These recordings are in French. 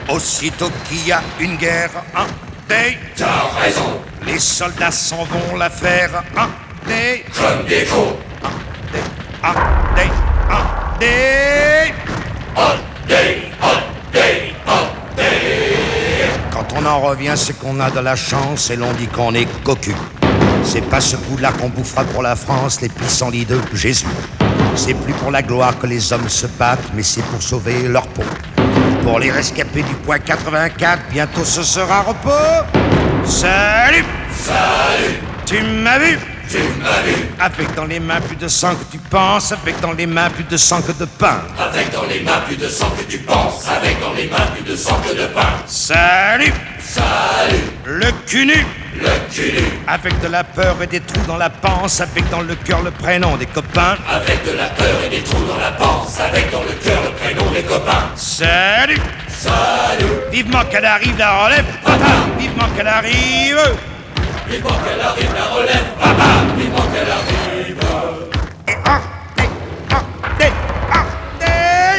Aussitôt qu'il y a une guerre, un day. T'as raison. Les soldats s'en vont la faire, un day. Comme des gros. Un day, un day, un day. Un day, un day, un day. Quand on en revient, c'est qu'on a de la chance et l'on dit qu'on est cocu. C'est pas ce coup-là qu'on bouffera pour la France, les pissenlits de Jésus. C'est plus pour la gloire que les hommes se battent, mais c'est pour sauver leur peau. Pour les rescapés du point 84, bientôt ce sera repos. Salut! Salut! Tu m'as vu? Tu m'as vu? Avec dans les mains plus de sang que tu penses, avec dans les mains plus de sang que de pain. Avec dans les mains plus de sang que tu penses, avec dans les mains plus de sang que de pain. Salut! Salut! Le cul nu! Le cul nu. Avec de la peur et des trous dans la panse, avec dans le cœur le prénom des copains. Avec de la peur et des trous dans la panse, avec dans le cœur le prénom des copains. Salut! Salut! Vivement qu'elle arrive la relève, papa! Vivement qu'elle arrive! Vivement qu'elle arrive la relève, papa! Vivement qu'elle arrive! Et un, des, un, des, un, des.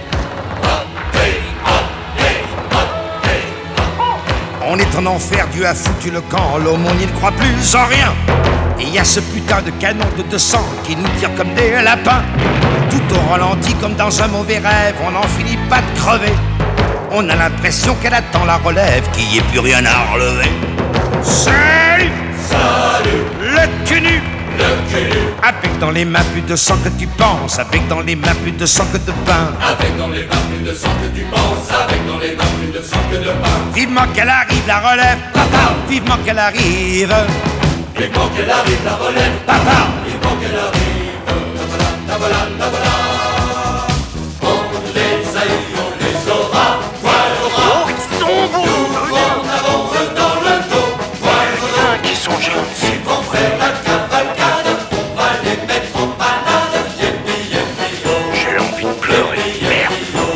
On est en enfer, Dieu a foutu le camp, l'aumônier ne croit plus en rien. Et il y a ce putain de canon de 200 qui nous tire comme des lapins. Tout au ralenti comme dans un mauvais rêve, on n'en finit pas de crever. On a l'impression qu'elle attend la relève, qu'il n'y ait plus rien à relever. Salut! Salut! Le cul nu! Le cul nu. Avec dans les mains plus de sang que tu penses, avec dans les mains plus de sang que de pain. Avec dans les mains plus de sang que tu penses, avec dans les mains plus de sang que de pain. Vivement qu'elle arrive la relève, papa! Vivement qu'elle arrive! Vivement qu'elle arrive la relève, Papa! vivement qu'elle arrive. La voilà, la voilà. On les a eu, on les aura. Poil au ras. Oh, ils sont beaux! Nous en avons un dans le dos. Poil au ras. Qui sont gentils! Ils vont faire la cavalcade. On va les mettre en panade. Yépi, yépi, yo. J'ai envie de pleurer, merde!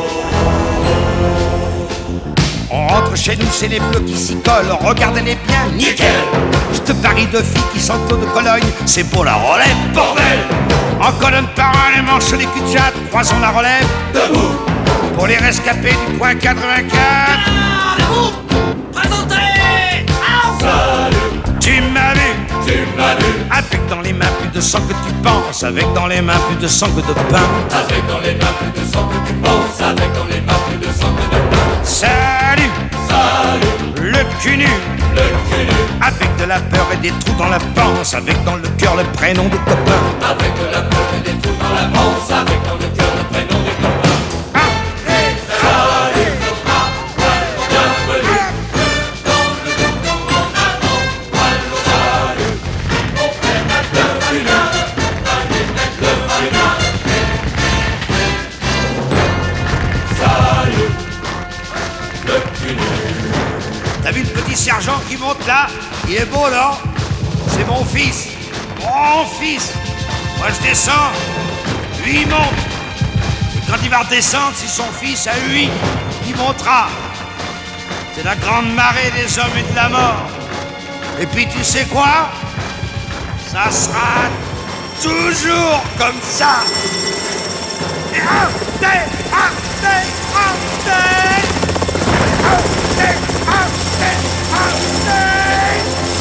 On rentre chez nous, c'est les bleus qui s'y collent, regardez-les bien, nickel! Je te parie de filles qui sentent l'eau de Cologne, c'est beau la relève, bordel! En colonne par un, les manches les culs de jatte, croisons la relève, Debout. pour les rescapés du point 84. Debout! Présentez! Salut, Tu m'as vu, tu m'as vu. avec dans les mains plus de sang que tu penses, avec dans les mains plus de sang que de pain. Avec dans les mains plus de sang que tu penses, avec dans les mains plus de sang que de pain. Salut, Salut, le cul nu, le cul nu. avec de la peur et des trous dans la panse, avec dans le cœur le prénom des copains. Avec de la peur et des trous dans la panse, avec dans le cœur le prénom des copains. Salut, bienvenue. Dans le canton en avant, allons salut. On fait mettre le maillot, allez mettre le maillot. Salut, le cul nu. T'as vu le petit sergent qui monte là? Il est beau, non? C'est mon fils. Mon fils. Moi, je descends. Lui, il monte. Et quand il va redescendre, c'est son fils à lui qui montera. C'est la grande marée des hommes et de la mort. Et puis, tu sais quoi? Ça sera toujours comme ça. Et un, deux, un, deux, un, deux. Un, deux, un, deux, un, deux.